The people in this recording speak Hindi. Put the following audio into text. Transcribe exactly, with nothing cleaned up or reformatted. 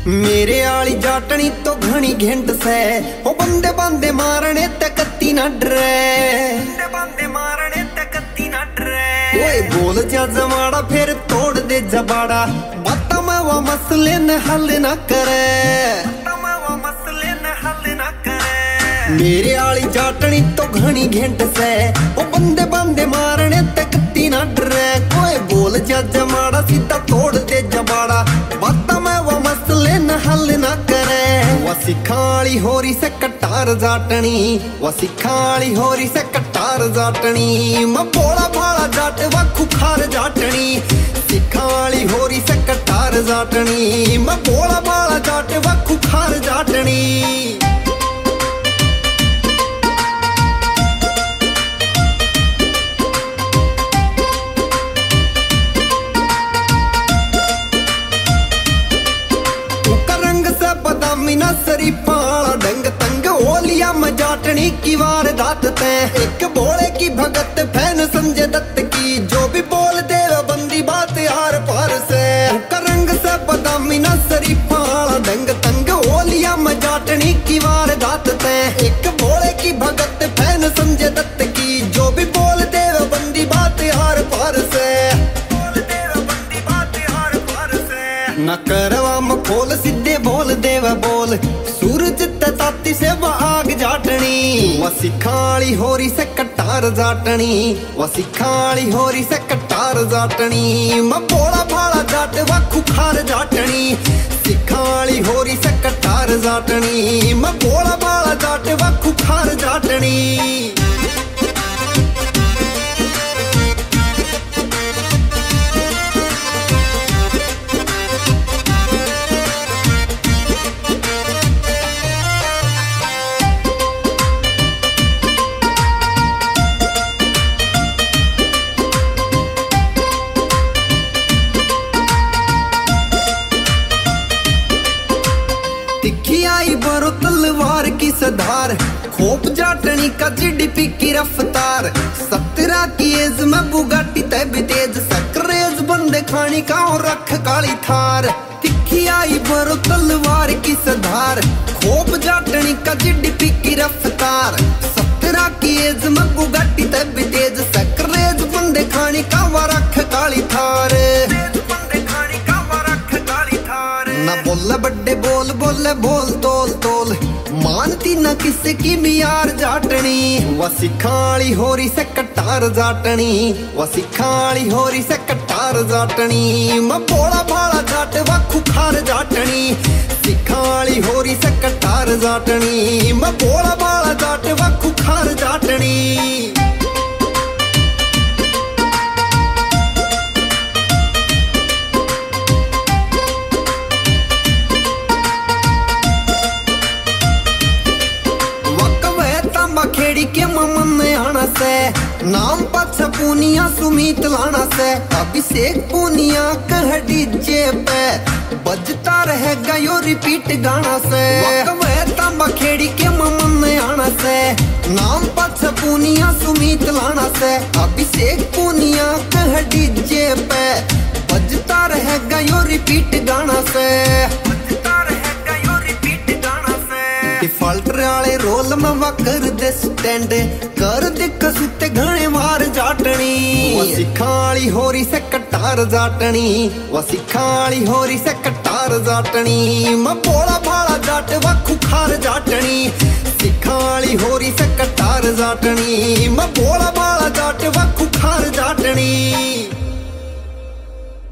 मेरे आली जाटनी तो घनी घिंट से ओ बंदे बंदे मारने ते कत्ती ना डरे, बंदे बंदे मारने ते कत्ती ना डरे। ओए बोल जा जमाड़ा फिर तोड़ दे जबाड़ा, बाता में वो मसले न हल ना करे, बाता में वो मसले न हल ना करे। मेरे आली जाटनी तो घनी घिंट से ओ बंदे बंदे मारने ते कत्ती ना डरे। कोई बोल जा जमाड़ा सीधा तोड़ दे जबाड़ा, बाता में वो मसले न हल ना करे। वसी खाली होरी से कटार जाटनी, वसी खाली होरी से कटार जाटनी। मैं बोला भाला जाट वा खुखार जाटनी, सिखाली होरी से कटार जाटनी। मैं बोला भाला जाट वा खुखार जाटनी। मीना शरीफा डंग तंग ओलिया में जाटनी की वारदात ते। एक बोले की भगत फैन संजय दत्त की, जो भी बोल दे बंदी बात यार पार से। रंग से बदामी ना शरीफा डंग तंग ओलिया में जाटनी की वारदात ते। एक बोले की भगत फैन संजय दत्त की, जो भी बोल दे बंदी बात यार पार से। न करवा मखोल सीधे बोल देव बोल, सूरज ताती से वो आग जाटनी। वसी खाली होरी से कटार जाटनी, वसी खाली होरी से कटार जाटनी। मैं बोला भाला जाट वा खुखार जाटनी, सिखाली होरी से कटार जाटनी। मैं बोला भाला जाट वा खुखार जाटनी। तिखी आई बरो तलवार की सधार, खोप जाटनी का जीडीपी की रफ्तार। सत्रह की एज में बुगाटी तय भी तेज, सक्रेज बंदे खानी का और रख काली थार। तिखी आई बरो तलवार की सधार, खोप जाटनी का जीडीपी की रफ्तार। सत्रह की एज में बुगाटी तय भी तेज, सक्रेज बंदे खानी का और रख काली थार। ना बोले बड्डे बोल बोले बोल तोल तोल, मानती न किसी की मियार जाटनी। वसी खाली होरी से कटार जाटनी, वसी खाली होरी से कटार जाटनी। मैं बोला भाला जाट वा खुखार जाटनी, सिखाली होरी से कटार जाटनी। मैं बोला भाला जाट वा खुखार जाटनी। खेड़ी के ममन में आना से, नाम पछ पूनिया सुमीत लाना से। अभिषेक पूनिया कह डीजे पे, बजता रहेगा यो रिपीट गाना से। तांबा खेड़ी के ममन में आना से, नाम पछ पूनिया सुमीत लाना से। अभिषेक पूनिया कह डीजे पे, बजता रहेगा यो रिपीट गाना से। डिफॉल्टर आले रोल में वा कर दे स्टैंड, कर दे कसुते घने मार जाटनी। वसी खाली होरी से कटार जाटनी, वसी खाली होरी से कटार जाटनी। मैं बोला भाला जाट वा खुखार जाटनी, सिखाली होरी से कटार जाटनी। मैं बोला